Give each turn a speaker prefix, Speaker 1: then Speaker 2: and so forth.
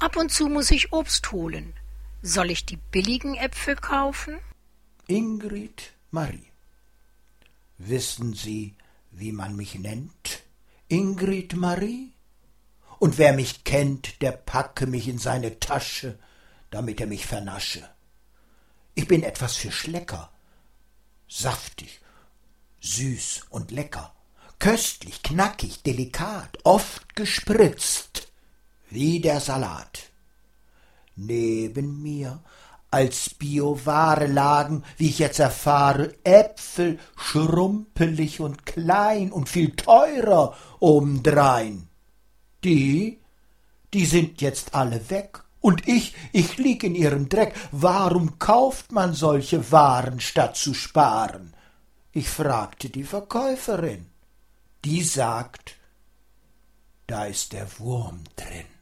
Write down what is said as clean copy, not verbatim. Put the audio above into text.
Speaker 1: Ab und zu muss ich Obst holen. Soll ich die billigen Äpfel kaufen?
Speaker 2: Ingrid Marie. Wissen Sie, wie man mich nennt? Ingrid Marie? Und wer mich kennt, der packe mich in seine Tasche, damit er mich vernasche. Ich bin etwas für Schlecker, saftig, süß und lecker, köstlich, knackig, delikat, oft gespritzt, wie der Salat. Neben mir als Bioware lagen, wie ich jetzt erfahre, Äpfel, schrumpelig und klein und viel teurer obendrein. Die sind jetzt alle weg, und ich lieg in ihrem Dreck. Warum kauft man solche Waren, statt zu sparen? Ich fragte die Verkäuferin. Die sagt, da ist der Wurm drin.